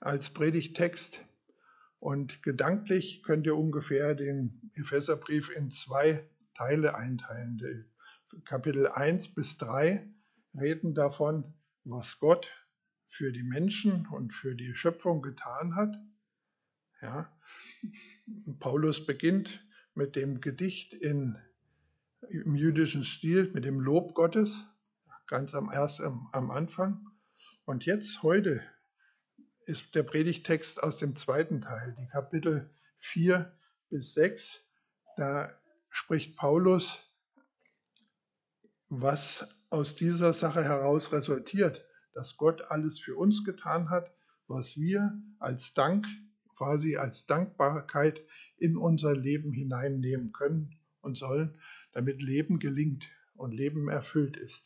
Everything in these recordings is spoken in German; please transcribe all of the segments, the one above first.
als Predigttext. Und gedanklich könnt ihr ungefähr den Epheserbrief in 2 Teile einteilen. Die Kapitel 1 bis 3 reden davon, was Gott für die Menschen und für die Schöpfung getan hat. Ja. Paulus beginnt mit dem Gedicht im jüdischen Stil, mit dem Lob Gottes, ganz am Anfang. Und jetzt, heute, ist der Predigttext aus dem 2. Teil, die Kapitel 4 bis 6. Da spricht Paulus, was aus dieser Sache heraus resultiert, dass Gott alles für uns getan hat, was wir als Dank, quasi als Dankbarkeit in unser Leben hineinnehmen können und sollen, damit Leben gelingt und Leben erfüllt ist.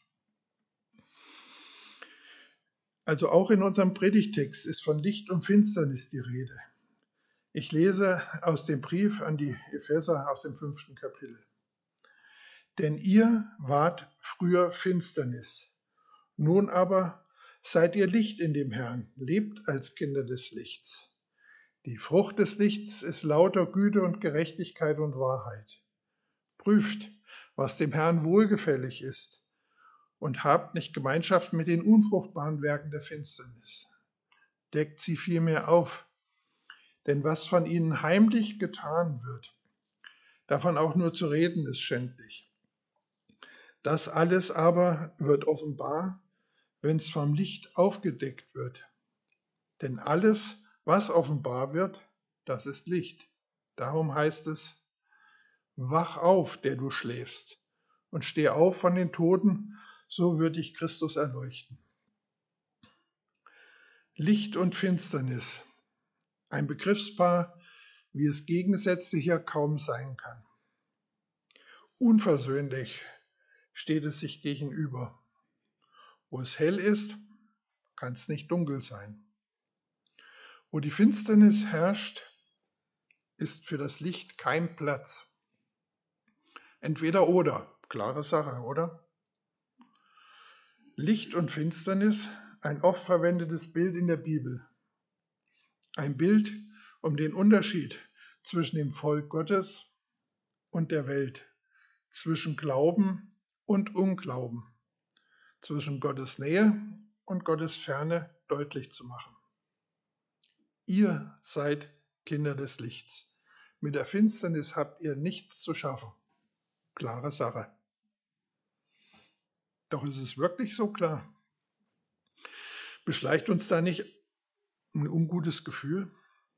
Also auch in unserem Predigttext ist von Licht und Finsternis die Rede. Ich lese aus dem Brief an die Epheser aus dem 5. Kapitel. Denn ihr wart früher Finsternis, nun aber seid ihr Licht in dem Herrn, lebt als Kinder des Lichts. Die Frucht des Lichts ist lauter Güte und Gerechtigkeit und Wahrheit. Prüft, was dem Herrn wohlgefällig ist, und habt nicht Gemeinschaft mit den unfruchtbaren Werken der Finsternis. Deckt sie vielmehr auf, denn was von ihnen heimlich getan wird, davon auch nur zu reden ist schändlich. Das alles aber wird offenbar, wenn es vom Licht aufgedeckt wird. Denn alles, was offenbar wird, das ist Licht. Darum heißt es, wach auf, der du schläfst, und steh auf von den Toten, so wird dich Christus erleuchten. Licht und Finsternis, ein Begriffspaar, wie es gegensätzlicher kaum sein kann. Unversöhnlich steht es sich gegenüber. Wo es hell ist, kann es nicht dunkel sein. Wo die Finsternis herrscht, ist für das Licht kein Platz. Entweder oder, klare Sache, oder? Licht und Finsternis, ein oft verwendetes Bild in der Bibel. Ein Bild, um den Unterschied zwischen dem Volk Gottes und der Welt, zwischen Glauben und Unglauben, zwischen Gottes Nähe und Gottes Ferne deutlich zu machen. Ihr seid Kinder des Lichts. Mit der Finsternis habt ihr nichts zu schaffen. Klare Sache. Doch ist es wirklich so klar? Beschleicht uns da nicht ein ungutes Gefühl?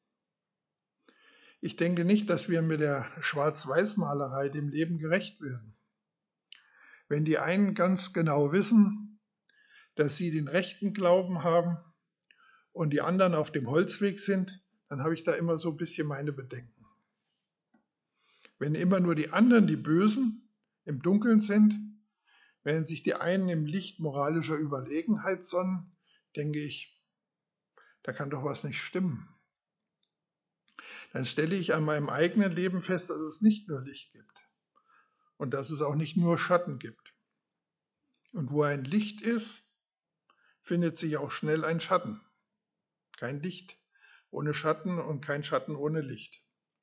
Ich denke nicht, dass wir mit der Schwarz-Weiß-Malerei dem Leben gerecht werden. Wenn die einen ganz genau wissen, dass sie den rechten Glauben haben und die anderen auf dem Holzweg sind, dann habe ich da immer so ein bisschen meine Bedenken. Wenn immer nur die anderen, die Bösen, im Dunkeln sind, während sich die einen im Licht moralischer Überlegenheit sonnen, denke ich, da kann doch was nicht stimmen. Dann stelle ich an meinem eigenen Leben fest, dass es nicht nur Licht gibt und dass es auch nicht nur Schatten gibt. Und wo ein Licht ist, findet sich auch schnell ein Schatten. Kein Licht ohne Schatten und kein Schatten ohne Licht.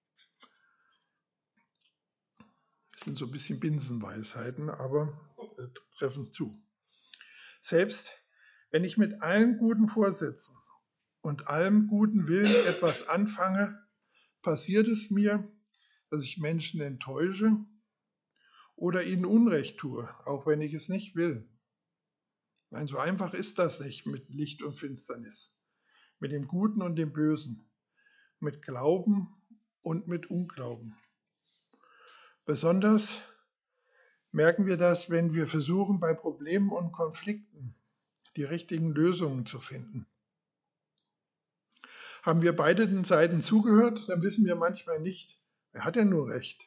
Das sind so ein bisschen Binsenweisheiten, aber treffen zu. Selbst wenn ich mit allen guten Vorsätzen und allem guten Willen etwas anfange, passiert es mir, dass ich Menschen enttäusche oder ihnen Unrecht tue, auch wenn ich es nicht will. Nein, so einfach ist das nicht mit Licht und Finsternis, mit dem Guten und dem Bösen, mit Glauben und mit Unglauben. Besonders merken wir das, wenn wir versuchen, bei Problemen und Konflikten die richtigen Lösungen zu finden. Haben wir beiden Seiten zugehört, dann wissen wir manchmal nicht, wer hat denn nur recht.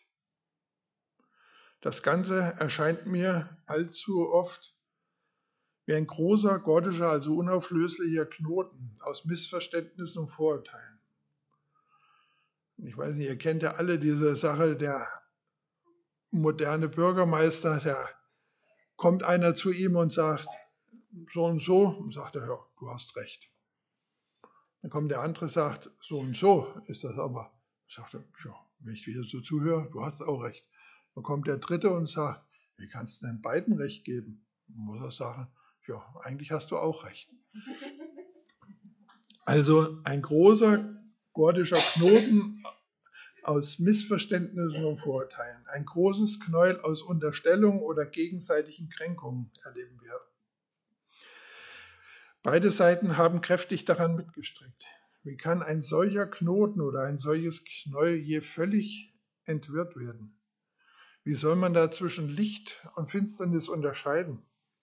Das Ganze erscheint mir allzu oft wie ein großer, gordischer, also unauflöslicher Knoten aus Missverständnissen und Vorurteilen. Ich weiß nicht, ihr kennt ja alle diese Sache, der moderne Bürgermeister, da kommt einer zu ihm und sagt, so und sagt er, ja, du hast recht. Dann kommt der andere, sagt, so und so ist das aber. Ich sagte, ja, wenn ich wieder so zuhöre, du hast auch recht. Dann kommt der dritte und sagt, wie kannst du denn beiden recht geben? Dann muss er sagen, ja, eigentlich hast du auch recht. Also ein großer gordischer Knoten aus Missverständnissen und Vorurteilen. Ein großes Knäuel aus Unterstellungen oder gegenseitigen Kränkungen erleben wir. Beide Seiten haben kräftig daran mitgestrickt. Wie kann ein solcher Knoten oder ein solches Knäuel je völlig entwirrt werden? Wie soll man da zwischen Licht und Finsternis unterscheiden?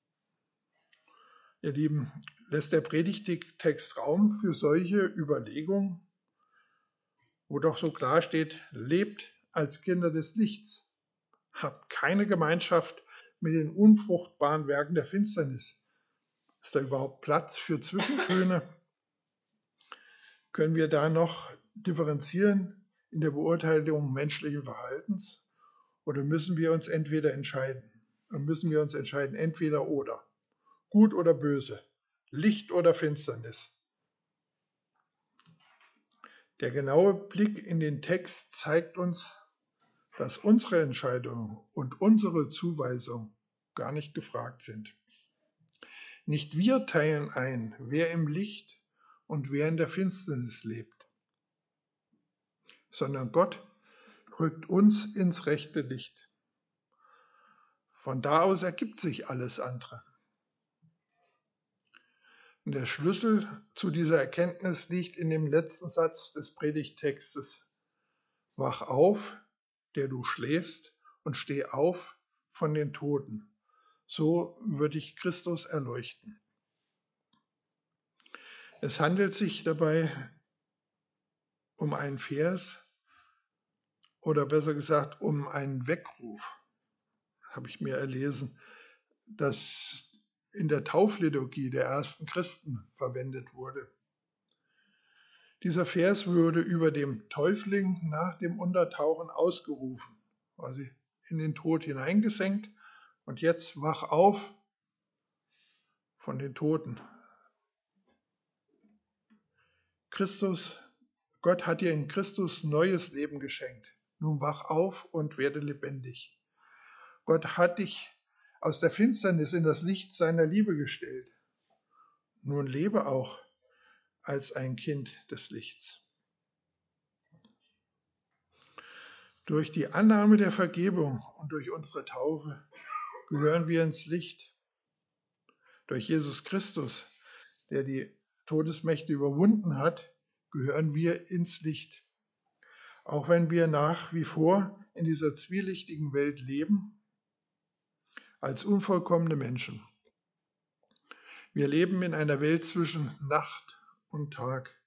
Ihr Lieben, lässt der Predigttext Raum für solche Überlegungen, wo doch so klar steht, lebt als Kinder des Lichts, habt keine Gemeinschaft mit den unfruchtbaren Werken der Finsternis. Ist da überhaupt Platz für Zwischentöne? Können wir da noch differenzieren in der Beurteilung menschlichen Verhaltens? Oder müssen wir uns entscheiden, entweder oder, gut oder böse, Licht oder Finsternis? Der genaue Blick in den Text zeigt uns, dass unsere Entscheidungen und unsere Zuweisung gar nicht gefragt sind. Nicht wir teilen ein, wer im Licht und wer in der Finsternis lebt, sondern Gott rückt uns ins rechte Licht. Von da aus ergibt sich alles andere. Und der Schlüssel zu dieser Erkenntnis liegt in dem letzten Satz des Predigttextes. Wach auf, der du schläfst, und steh auf von den Toten. So wird dich Christus erleuchten. Es handelt sich dabei um einen Vers oder besser gesagt um einen Weckruf, habe ich mir erlesen, das in der Taufliturgie der ersten Christen verwendet wurde. Dieser Vers würde über dem Täufling nach dem Untertauchen ausgerufen, quasi in den Tod hineingesenkt und jetzt wach auf von den Toten. Gott hat dir in Christus neues Leben geschenkt. Nun wach auf und werde lebendig. Gott hat dich aus der Finsternis in das Licht seiner Liebe gestellt. Nun lebe auch als ein Kind des Lichts. Durch die Annahme der Vergebung und durch unsere Taufe gehören wir ins Licht. Durch Jesus Christus, der die Todesmächte überwunden hat, gehören wir ins Licht. Auch wenn wir nach wie vor in dieser zwielichtigen Welt leben, als unvollkommene Menschen. Wir leben in einer Welt zwischen Nacht und Tag.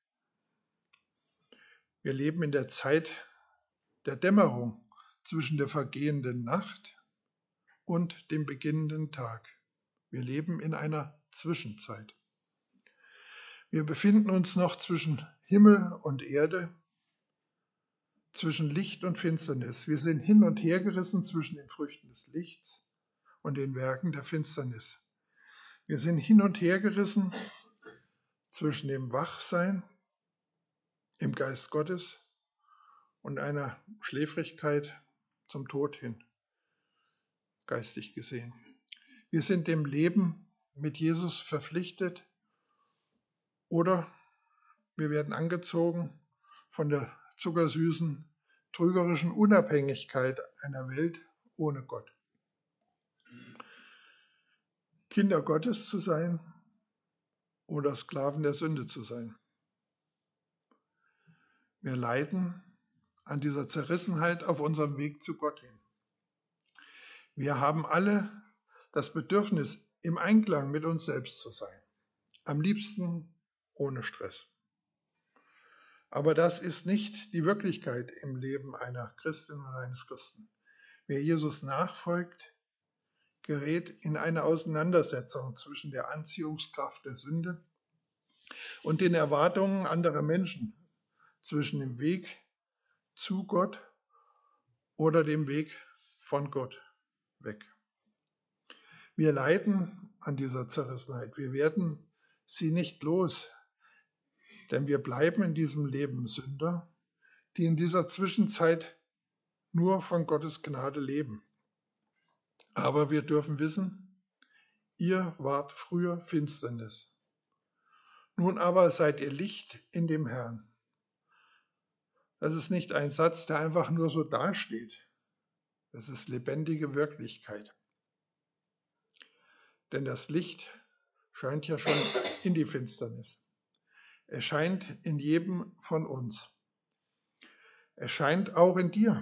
Wir leben in der Zeit der Dämmerung zwischen der vergehenden Nacht und dem beginnenden Tag. Wir leben in einer Zwischenzeit. Wir befinden uns noch zwischen Himmel und Erde, zwischen Licht und Finsternis. Wir sind hin und her gerissen zwischen den Früchten des Lichts und den Werken der Finsternis. Wir sind hin und her gerissen zwischen dem Wachsein im Geist Gottes und einer Schläfrigkeit zum Tod hin, geistig gesehen. Wir sind dem Leben mit Jesus verpflichtet oder wir werden angezogen von der zuckersüßen, trügerischen Unabhängigkeit einer Welt ohne Gott. Kinder Gottes zu sein oder Sklaven der Sünde zu sein. Wir leiden an dieser Zerrissenheit auf unserem Weg zu Gott hin. Wir haben alle das Bedürfnis, im Einklang mit uns selbst zu sein. Am liebsten ohne Stress. Aber das ist nicht die Wirklichkeit im Leben einer Christin oder eines Christen. Wer Jesus nachfolgt, gerät in eine Auseinandersetzung zwischen der Anziehungskraft der Sünde und den Erwartungen anderer Menschen, zwischen dem Weg zu Gott oder dem Weg von Gott weg. Wir leiden an dieser Zerrissenheit. Wir werden sie nicht los. Denn wir bleiben in diesem Leben Sünder, die in dieser Zwischenzeit nur von Gottes Gnade leben. Aber wir dürfen wissen, ihr wart früher Finsternis. Nun aber seid ihr Licht in dem Herrn. Das ist nicht ein Satz, der einfach nur so dasteht. Das ist lebendige Wirklichkeit. Denn das Licht scheint ja schon in die Finsternis. Es scheint in jedem von uns. Es scheint auch in dir.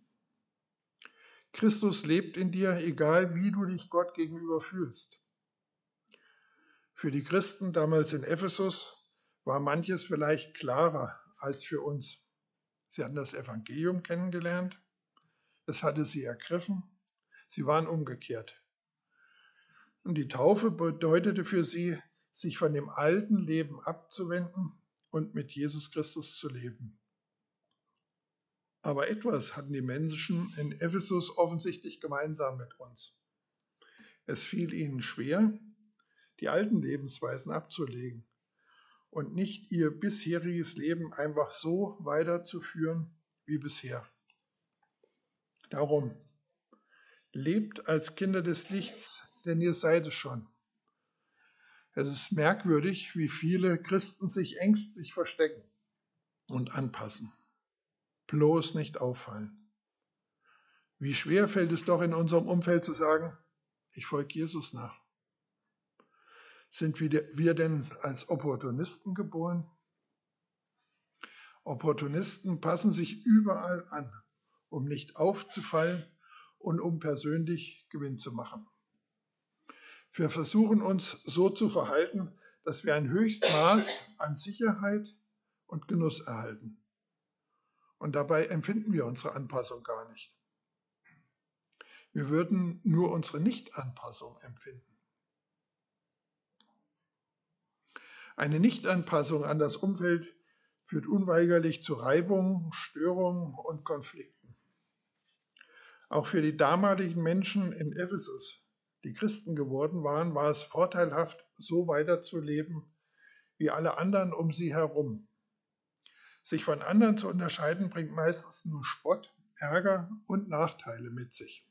Christus lebt in dir, egal wie du dich Gott gegenüber fühlst. Für die Christen damals in Ephesus war manches vielleicht klarer als für uns. Sie hatten das Evangelium kennengelernt, es hatte sie ergriffen, sie waren umgekehrt. Und die Taufe bedeutete für sie, sich von dem alten Leben abzuwenden und mit Jesus Christus zu leben. Aber etwas hatten die Menschen in Ephesus offensichtlich gemeinsam mit uns. Es fiel ihnen schwer, die alten Lebensweisen abzulegen und nicht ihr bisheriges Leben einfach so weiterzuführen wie bisher. Darum, lebt als Kinder des Lichts, denn ihr seid es schon. Es ist merkwürdig, wie viele Christen sich ängstlich verstecken und anpassen. Bloß nicht auffallen. Wie schwer fällt es doch in unserem Umfeld zu sagen, ich folge Jesus nach. Sind wir denn als Opportunisten geboren? Opportunisten passen sich überall an, um nicht aufzufallen und um persönlich Gewinn zu machen. Wir versuchen uns so zu verhalten, dass wir ein Höchstmaß an Sicherheit und Genuss erhalten. Und dabei empfinden wir unsere Anpassung gar nicht. Wir würden nur unsere Nichtanpassung empfinden. Eine Nichtanpassung an das Umfeld führt unweigerlich zu Reibungen, Störungen und Konflikten. Auch für die damaligen Menschen in Ephesus, die Christen geworden waren, war es vorteilhaft, so weiterzuleben wie alle anderen um sie herum. Sich von anderen zu unterscheiden, bringt meistens nur Spott, Ärger und Nachteile mit sich.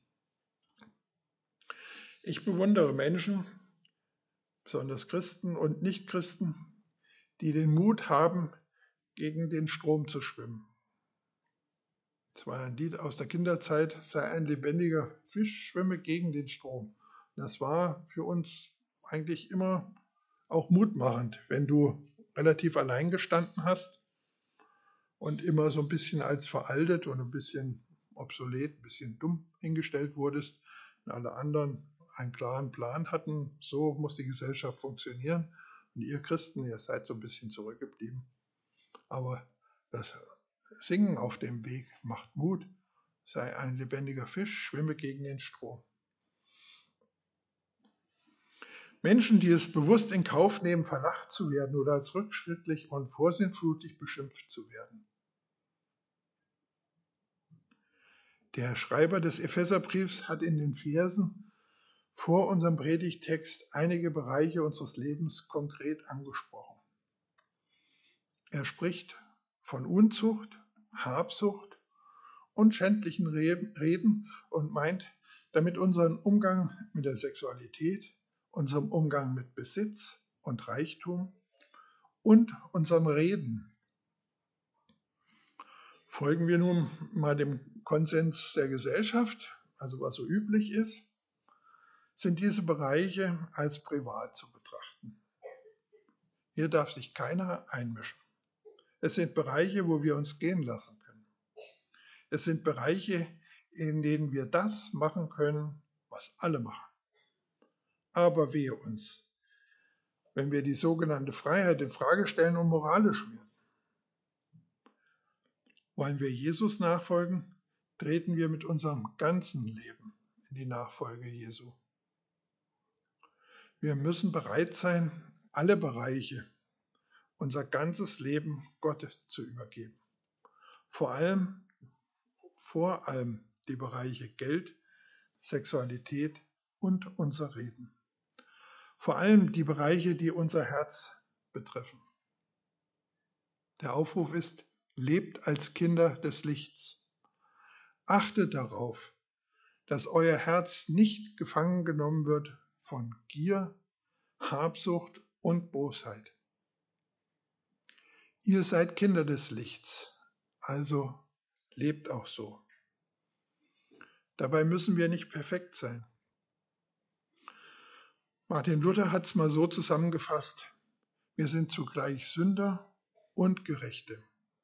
Ich bewundere Menschen, besonders Christen und Nichtchristen, die den Mut haben, gegen den Strom zu schwimmen. Es war ein Lied aus der Kinderzeit, sei ein lebendiger Fisch, schwimme gegen den Strom. Das war für uns eigentlich immer auch mutmachend, wenn du relativ allein gestanden hast und immer so ein bisschen als veraltet und ein bisschen obsolet, ein bisschen dumm hingestellt wurdest und alle anderen einen klaren Plan hatten, so muss die Gesellschaft funktionieren. Und ihr Christen, ihr seid so ein bisschen zurückgeblieben. Aber das Singen auf dem Weg macht Mut, sei ein lebendiger Fisch, schwimme gegen den Strom. Menschen, die es bewusst in Kauf nehmen, verlacht zu werden oder als rückschrittlich und vorsinnflutig beschimpft zu werden. Der Schreiber des Epheserbriefs hat in den Versen vor unserem Predigttext einige Bereiche unseres Lebens konkret angesprochen. Er spricht von Unzucht, Habsucht und schändlichen Reden und meint damit unseren Umgang mit der Sexualität, unserem Umgang mit Besitz und Reichtum und unserem Reden. Folgen wir nun mal dem Konsens der Gesellschaft, also was so üblich ist, sind diese Bereiche als privat zu betrachten. Hier darf sich keiner einmischen. Es sind Bereiche, wo wir uns gehen lassen können. Es sind Bereiche, in denen wir das machen können, was alle machen. Aber wehe uns, wenn wir die sogenannte Freiheit in Frage stellen und moralisch werden. Wollen wir Jesus nachfolgen, treten wir mit unserem ganzen Leben in die Nachfolge Jesu. Wir müssen bereit sein, alle Bereiche, unser ganzes Leben Gott zu übergeben. Vor allem die Bereiche Geld, Sexualität und unser Reden. Vor allem die Bereiche, die unser Herz betreffen. Der Aufruf ist, lebt als Kinder des Lichts. Achtet darauf, dass euer Herz nicht gefangen genommen wird von Gier, Habsucht und Bosheit. Ihr seid Kinder des Lichts, also lebt auch so. Dabei müssen wir nicht perfekt sein. Martin Luther hat es mal so zusammengefasst: Wir sind zugleich Sünder und Gerechte.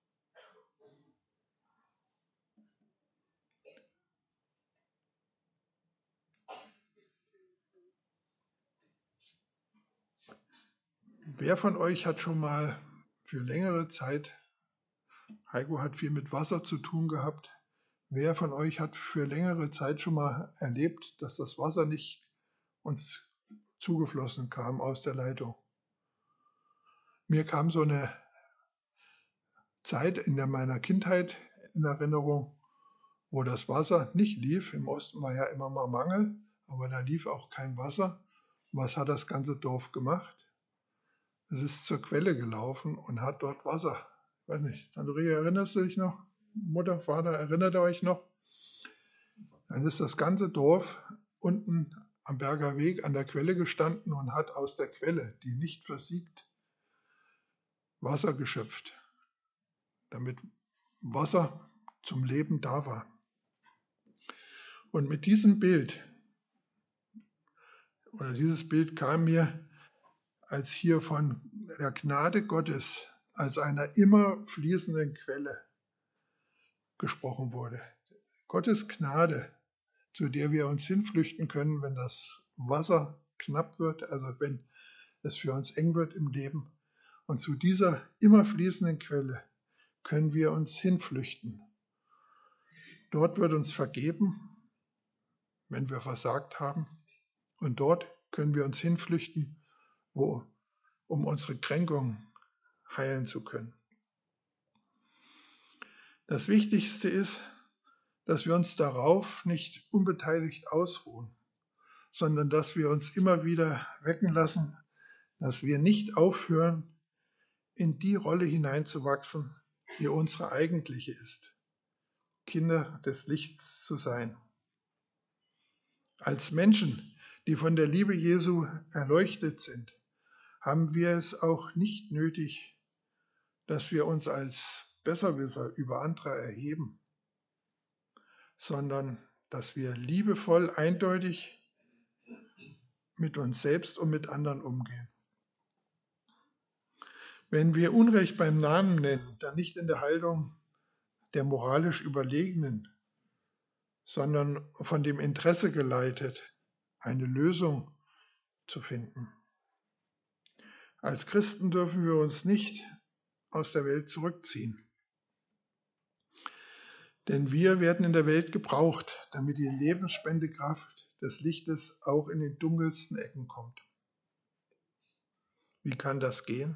Wer von euch hat schon mal für längere Zeit, Heiko hat viel mit Wasser zu tun gehabt, wer von euch hat für längere Zeit schon mal erlebt, dass das Wasser nicht uns zugeflossen kam aus der Leitung? Mir kam so eine Zeit in meiner Kindheit in Erinnerung, wo das Wasser nicht lief. Im Osten war ja immer mal Mangel, aber da lief auch kein Wasser. Was hat das ganze Dorf gemacht? Es ist zur Quelle gelaufen und hat dort Wasser. Ich weiß nicht, Andrea, erinnerst du dich noch? Mutter, Vater, erinnert ihr euch noch? Dann ist das ganze Dorf unten am Berger Weg an der Quelle gestanden und hat aus der Quelle, die nicht versiegt, Wasser geschöpft, damit Wasser zum Leben da war. Und mit diesem Bild, oder dieses Bild kam mir, als hier von der Gnade Gottes als einer immer fließenden Quelle gesprochen wurde. Gottes Gnade, zu der wir uns hinflüchten können, wenn das Wasser knapp wird, also wenn es für uns eng wird im Leben. Und zu dieser immer fließenden Quelle können wir uns hinflüchten. Dort wird uns vergeben, wenn wir versagt haben. Und dort können wir uns hinflüchten, um unsere Kränkungen heilen zu können. Das Wichtigste ist, dass wir uns darauf nicht unbeteiligt ausruhen, sondern dass wir uns immer wieder wecken lassen, dass wir nicht aufhören, in die Rolle hineinzuwachsen, die unsere eigentliche ist, Kinder des Lichts zu sein. Als Menschen, die von der Liebe Jesu erleuchtet sind, haben wir es auch nicht nötig, dass wir uns als Besserwisser über andere erheben, sondern dass wir liebevoll, eindeutig mit uns selbst und mit anderen umgehen. Wenn wir Unrecht beim Namen nennen, dann nicht in der Haltung der moralisch Überlegenen, sondern von dem Interesse geleitet, eine Lösung zu finden. Als Christen dürfen wir uns nicht aus der Welt zurückziehen. Denn wir werden in der Welt gebraucht, damit die Lebensspendekraft des Lichtes auch in den dunkelsten Ecken kommt. Wie kann das gehen?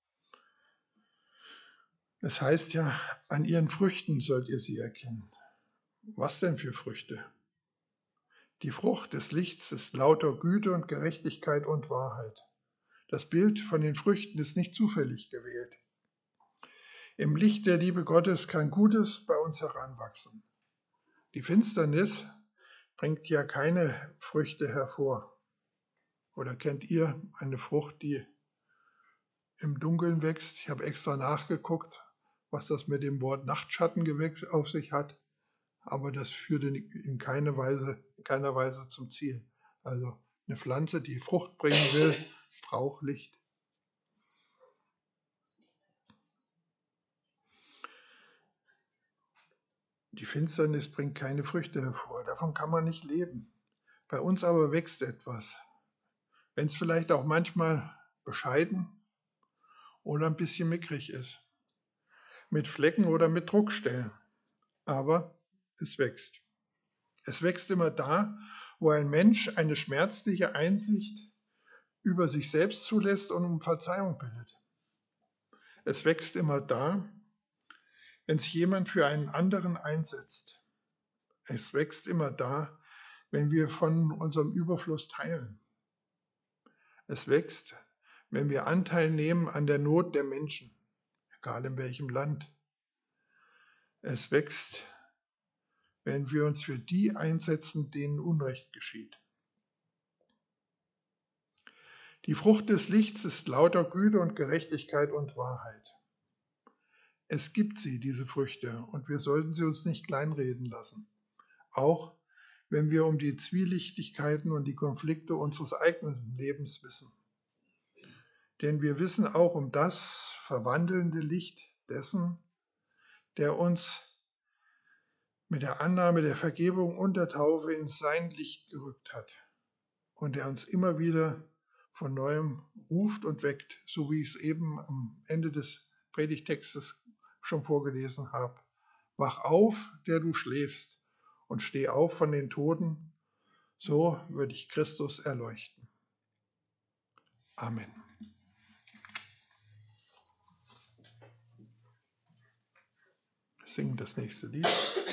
Es heißt ja, an ihren Früchten sollt ihr sie erkennen. Was denn für Früchte? Die Frucht des Lichts ist lauter Güte und Gerechtigkeit und Wahrheit. Das Bild von den Früchten ist nicht zufällig gewählt. Im Licht der Liebe Gottes kann Gutes bei uns heranwachsen. Die Finsternis bringt ja keine Früchte hervor. Oder kennt ihr eine Frucht, die im Dunkeln wächst? Ich habe extra nachgeguckt, was das mit dem Wort Nachtschattengewächs auf sich hat, aber das führt in keiner Weise zum Ziel. Also eine Pflanze, die Frucht bringen will, braucht Licht. Die Finsternis bringt keine Früchte hervor, davon kann man nicht leben. Bei uns aber wächst etwas, wenn es vielleicht auch manchmal bescheiden oder ein bisschen mickrig ist, mit Flecken oder mit Druckstellen, aber es wächst. Es wächst immer da, wo ein Mensch eine schmerzliche Einsicht über sich selbst zulässt und um Verzeihung bittet. Es wächst immer da, wenn sich jemand für einen anderen einsetzt. Es wächst immer da, wenn wir von unserem Überfluss teilen. Es wächst, wenn wir Anteil nehmen an der Not der Menschen, egal in welchem Land. Es wächst, wenn wir uns für die einsetzen, denen Unrecht geschieht. Die Frucht des Lichts ist lauter Güte und Gerechtigkeit und Wahrheit. Es gibt sie, diese Früchte, und wir sollten sie uns nicht kleinreden lassen. Auch wenn wir um die Zwielichtigkeiten und die Konflikte unseres eigenen Lebens wissen. Denn wir wissen auch um das verwandelnde Licht dessen, der uns mit der Annahme der Vergebung und der Taufe in sein Licht gerückt hat und der uns immer wieder von neuem ruft und weckt, so wie ich es eben am Ende des Predigtextes schon vorgelesen habe. Wach auf, der du schläfst, und steh auf von den Toten, so wird dich Christus erleuchten. Amen. Wir singen das nächste Lied.